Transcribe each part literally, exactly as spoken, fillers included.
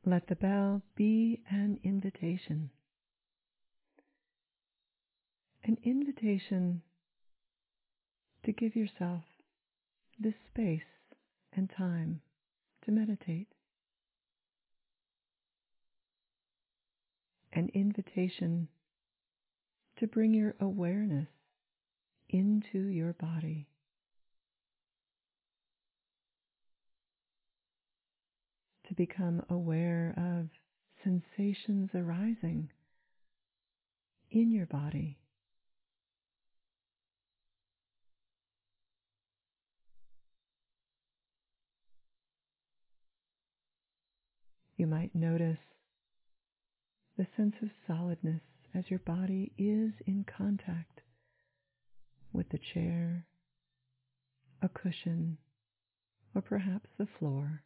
Let the bell be an invitation. An invitation to give yourself this space and time to meditate. An invitation to bring your awareness into your body. To become aware of sensations arising in your body. You might notice the sense of solidness as your body is in contact with the chair, a cushion, or perhaps the floor.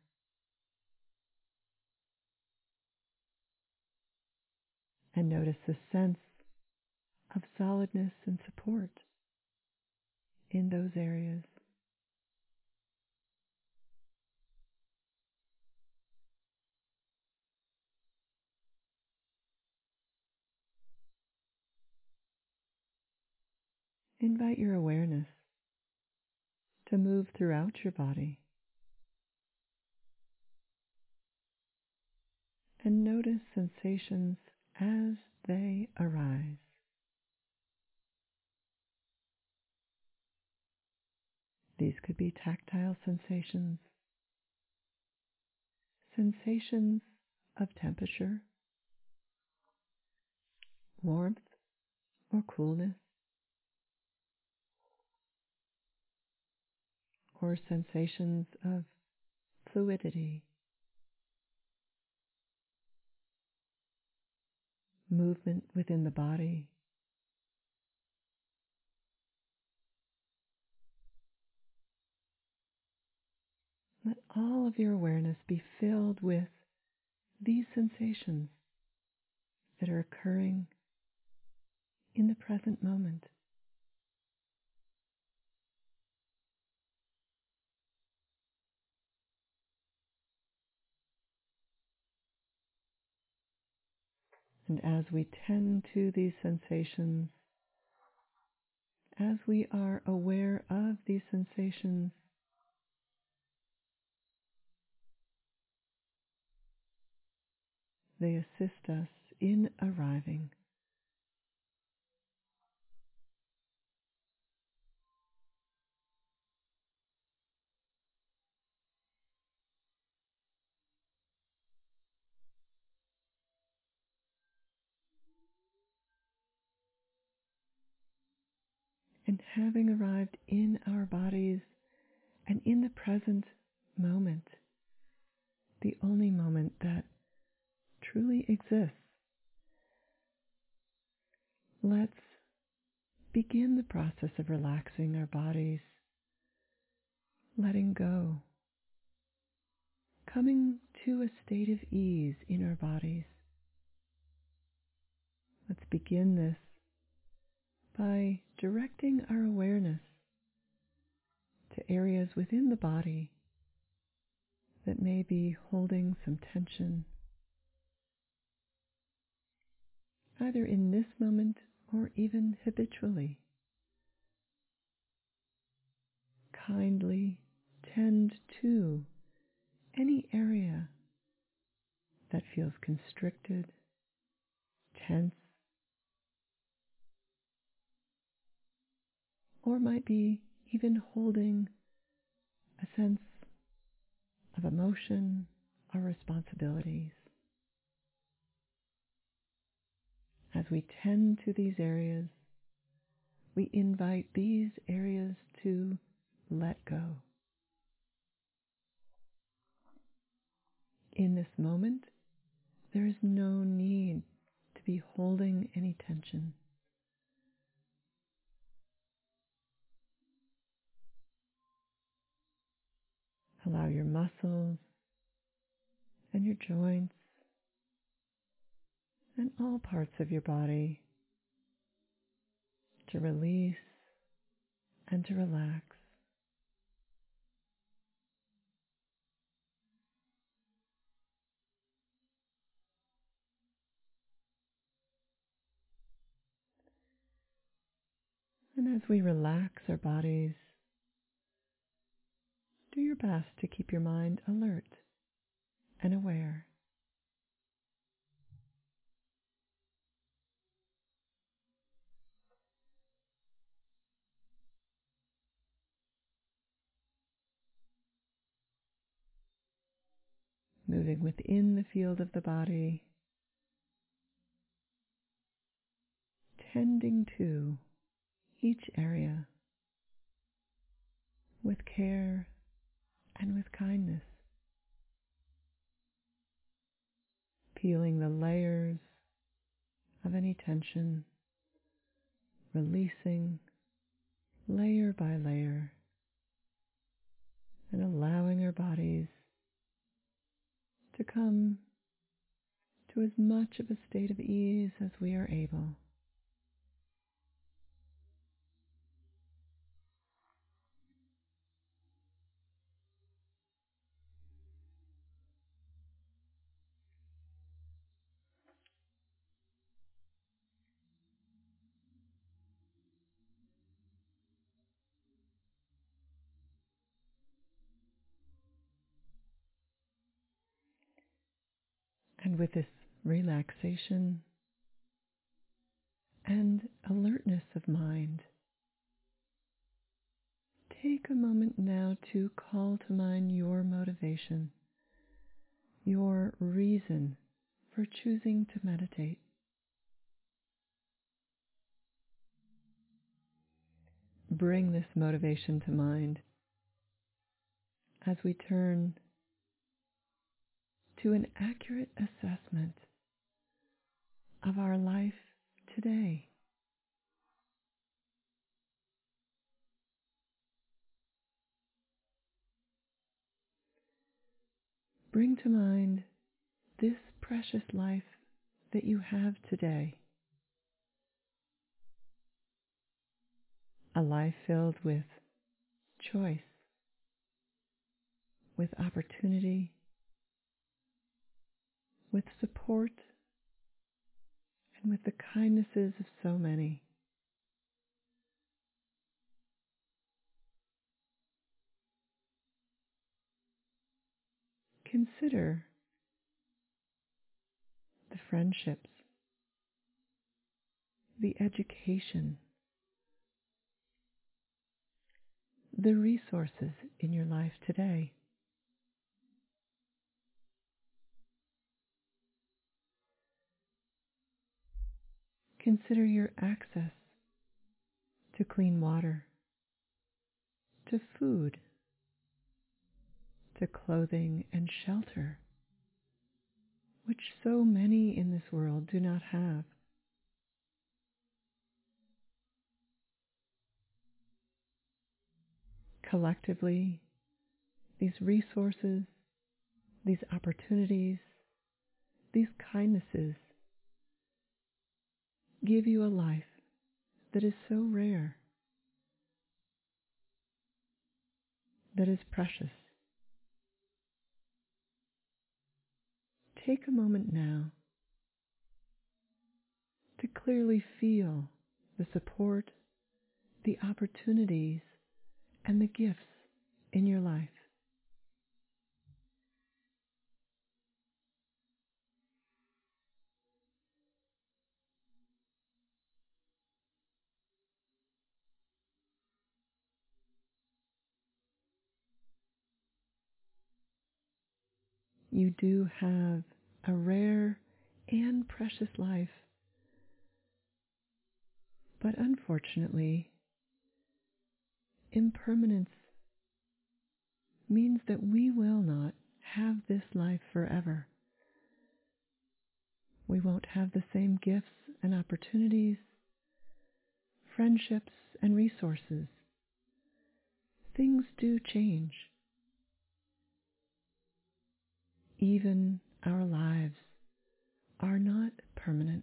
And notice the sense of solidness and support in those areas. Invite your awareness to move throughout your body and notice sensations as they arise. These could be tactile sensations, sensations of temperature, warmth or coolness, or sensations of fluidity, movement within the body. Let all of your awareness be filled with these sensations that are occurring in the present moment. And as we tend to these sensations, as we are aware of these sensations, they assist us in arriving. And having arrived in our bodies and in the present moment, the only moment that truly exists, let's begin the process of relaxing our bodies, letting go, coming to a state of ease in our bodies. Let's begin this by directing our awareness to areas within the body that may be holding some tension, either in this moment or even habitually. Kindly tend to any area that feels constricted, tense, or might be even holding a sense of emotion or responsibilities. As we tend to these areas, we invite these areas to let go. In this moment, there is no need to be holding any tension. Allow your muscles and your joints and all parts of your body to release and to relax. And as we relax our bodies, do your best to keep your mind alert and aware. Moving within the field of the body, tending to each area with care and with kindness, peeling the layers of any tension, releasing layer by layer, and allowing our bodies to come to as much of a state of ease as we are able. And with this relaxation and alertness of mind, take a moment now to call to mind your motivation, your reason for choosing to meditate. Bring this motivation to mind as we turn to an accurate assessment of our life today. Bring to mind this precious life that you have today. A life filled with choice, with opportunity, with support, and with the kindnesses of so many. Consider the friendships, the education, the resources in your life today. Consider your access to clean water, to food, to clothing and shelter, which so many in this world do not have. Collectively, these resources, these opportunities, these kindnesses give you a life that is so rare, that is precious. Take a moment now to clearly feel the support, the opportunities, and the gifts in your life. You do have a rare and precious life, but unfortunately, impermanence means that we will not have this life forever. We won't have the same gifts and opportunities, friendships and resources. Things do change. Even our lives are not permanent.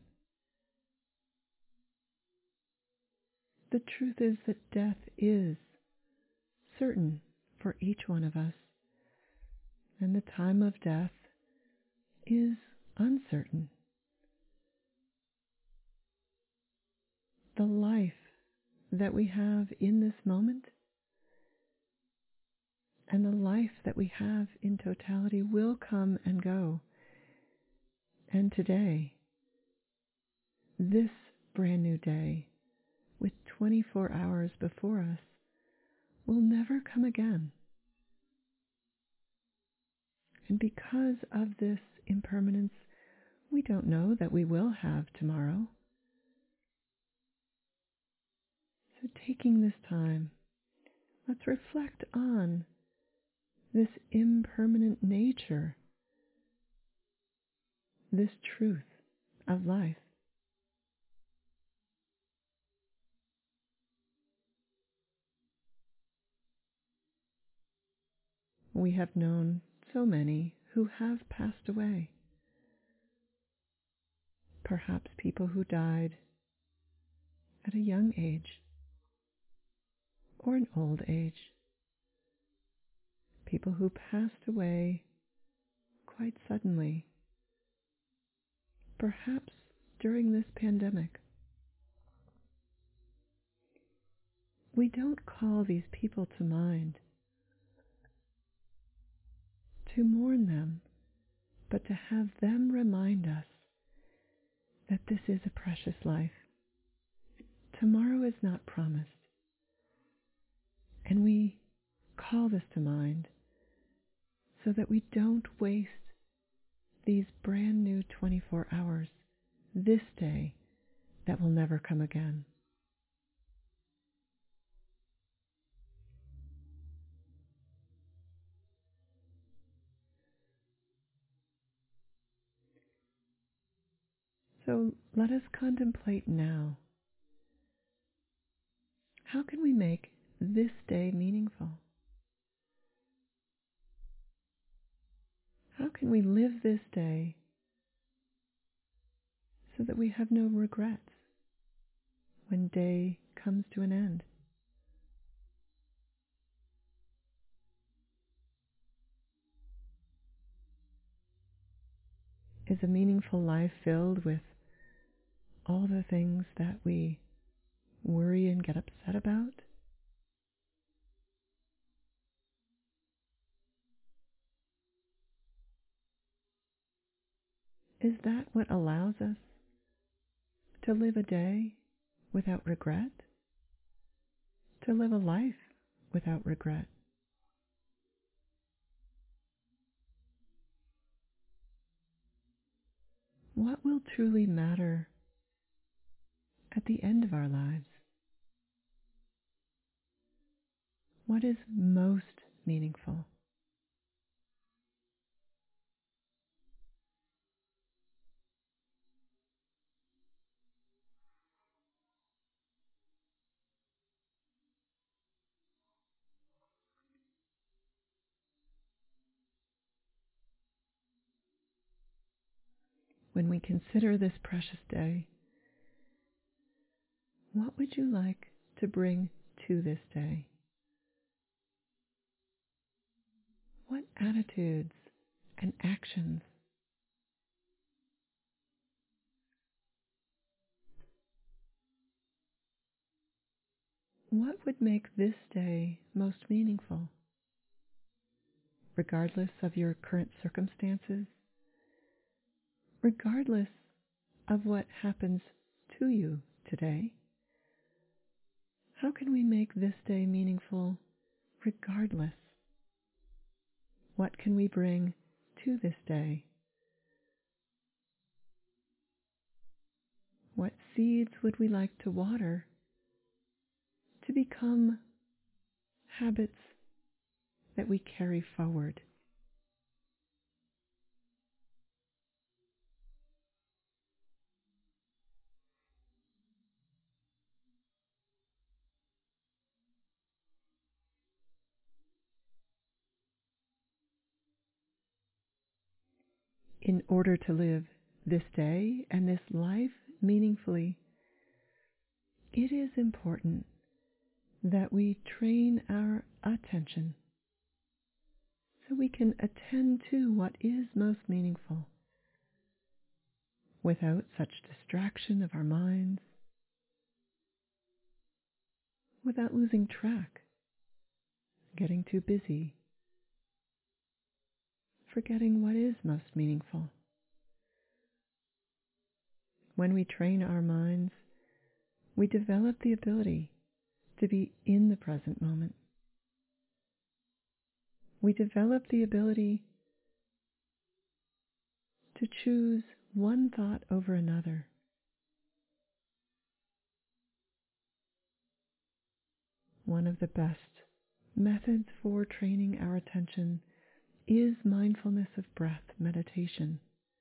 The truth is that death is certain for each one of us, and the time of death is uncertain. The life that we have in this moment and the life that we have in totality will come and go. And today, this brand new day, with twenty-four hours before us, will never come again. And because of this impermanence, we don't know that we will have tomorrow. So taking this time, let's reflect on this impermanent nature, this truth of life. We have known so many who have passed away. Perhaps people who died at a young age or an old age. People who passed away quite suddenly, perhaps during this pandemic. We don't call these people to mind to mourn them, but to have them remind us that this is a precious life. Tomorrow is not promised. And we call this to mind so that we don't waste these brand new twenty-four hours, this day that will never come again. So let us contemplate now. How can we make this day meaningful? How can we live this day so that we have no regrets when day comes to an end? Is a meaningful life filled with all the things that we worry and get upset about? Is that what allows us to live a day without regret? To live a life without regret? What will truly matter at the end of our lives? What is most meaningful? When we consider this precious day, what would you like to bring to this day? What attitudes and actions? What would make this day most meaningful, regardless of your current circumstances, regardless of what happens to you today? How can we make this day meaningful regardless? What can we bring to this day? What seeds would we like to water to become habits that we carry forward? In order to live this day and this life meaningfully, it is important that we train our attention so we can attend to what is most meaningful without such distraction of our minds, without losing track, getting too busy, forgetting what is most meaningful. When we train our minds, we develop the ability to be in the present moment. We develop the ability to choose one thought over another. One of the best methods for training our attention is mindfulness of breath meditation.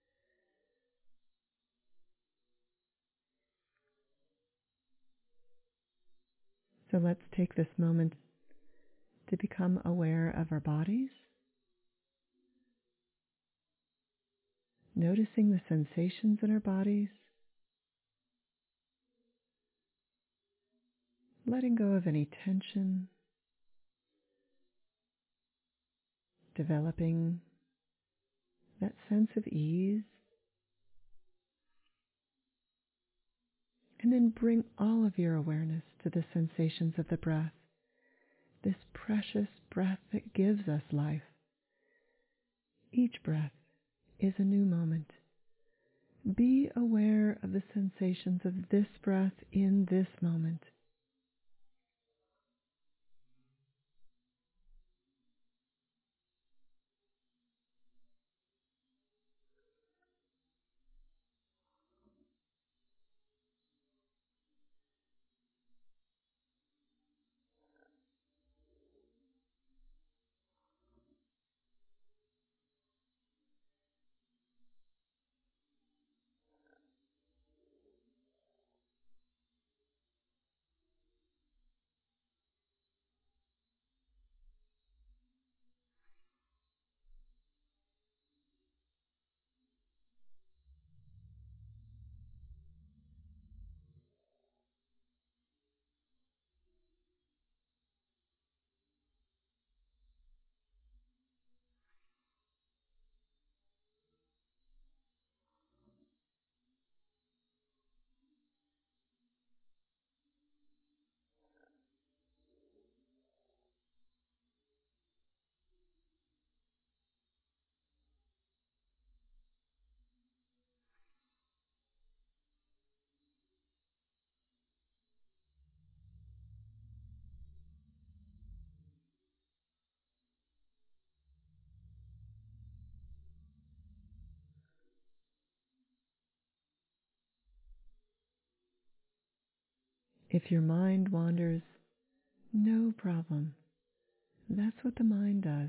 So let's take this moment to become aware of our bodies, noticing the sensations in our bodies, letting go of any tension, developing that sense of ease, and then bring all of your awareness to the sensations of the breath, this precious breath that gives us life. Each breath is a new moment. Be aware of the sensations of this breath in this moment. If your mind wanders, no problem. That's what the mind does.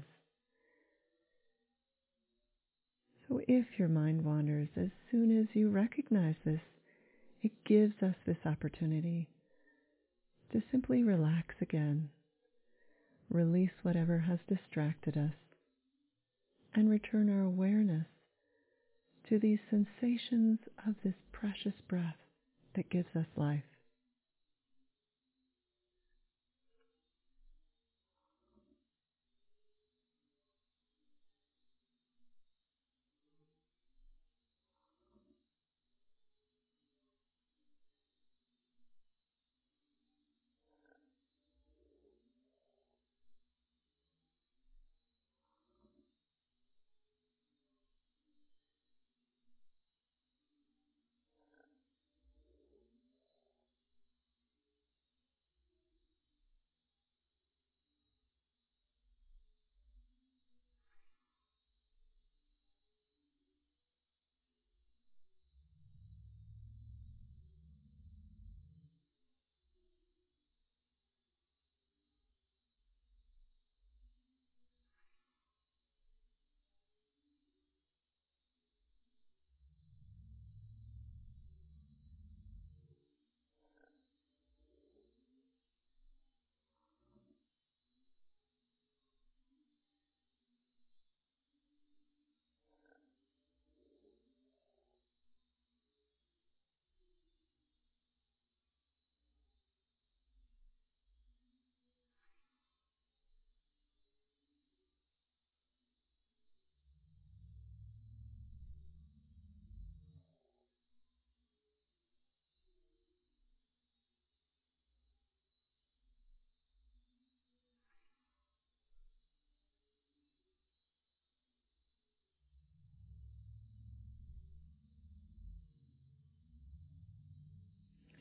So if your mind wanders, as soon as you recognize this, it gives us this opportunity to simply relax again, release whatever has distracted us, and return our awareness to these sensations of this precious breath that gives us life.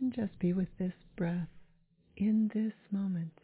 and just be with this breath in this moment.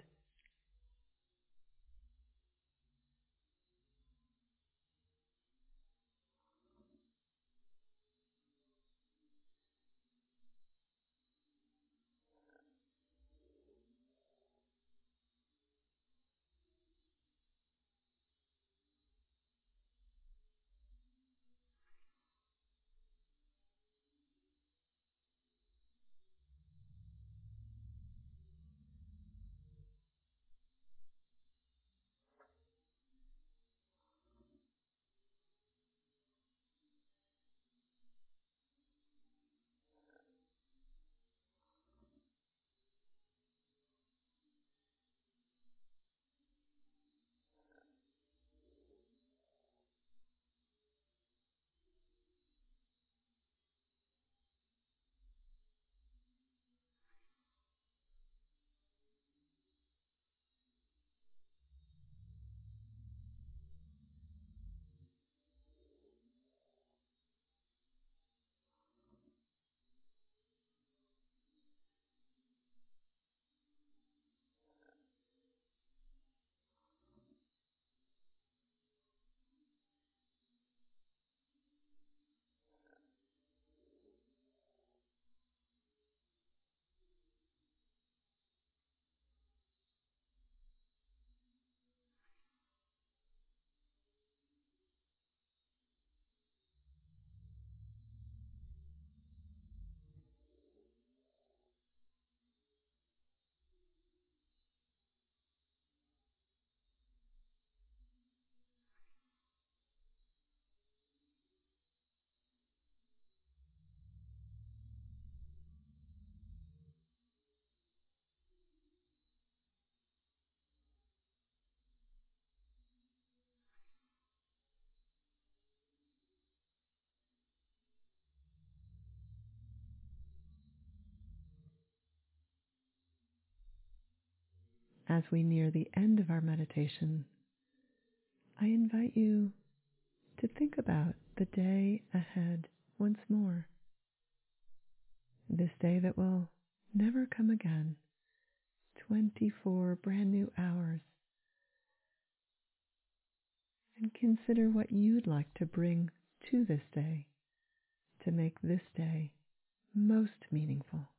As we near the end of our meditation, I invite you to think about the day ahead once more. This day that will never come again, twenty-four brand new hours. And consider what you'd like to bring to this day to make this day most meaningful.